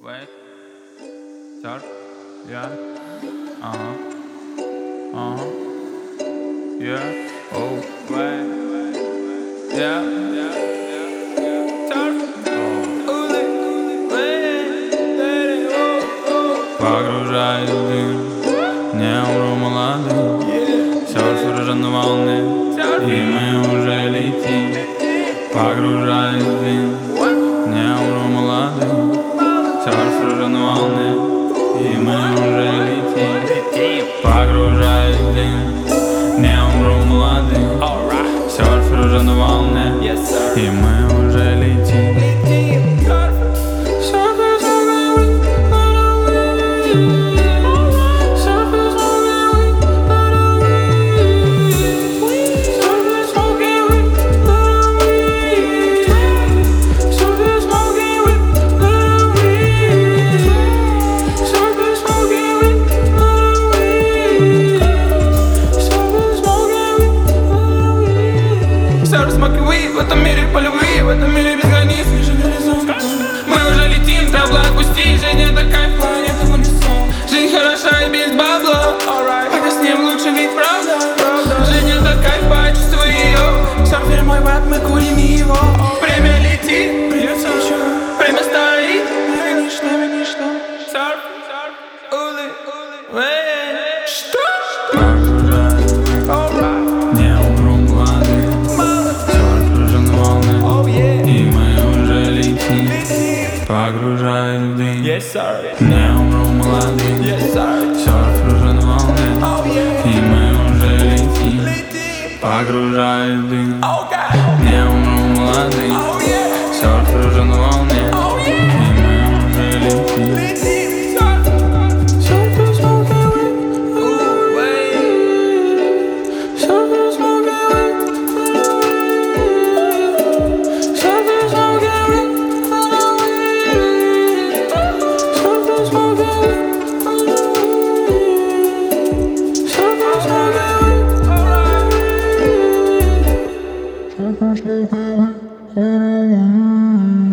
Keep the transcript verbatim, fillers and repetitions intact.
Wait. Start. Yeah. Uh-huh. Uh-huh. Yeah. Oh. Wait. Yeah. Yeah. Yeah. Start. Oh. Погружаю в дым, не умру молодым. Серфер уже на волне, и мы уже летим. Погружаю в дым, не умру молодым. Серфер уже на волне, и мы уже летим. Погружаю в дым, не умру молодым. Серфер уже на волне, и мы уже летим. В этом мире по любви, в этом мире без границ. Мы уже летим, табла отпусти. Жизнь это кайф, планета в унисон. Жизнь хороша и без бабла. Хотя с ним лучше ведь правда. Жизнь это кайф, почувствуй ее. Серфер мой вайб, мы курим его. Время летит, придется еще. Время стоит, ничто, ничто. Серф, серф, ули, ули. Что? Погружаю в дым, yes, sir. Не умру молодым, yes, sir. Серфер уже на волне, oh, yeah. И мы уже летим, летим. Погружаю в дым, okay. Не умру молодым, oh, yeah. Серфер уже на волне, oh, yeah. И мы уже летим, летим. Mm-hmm.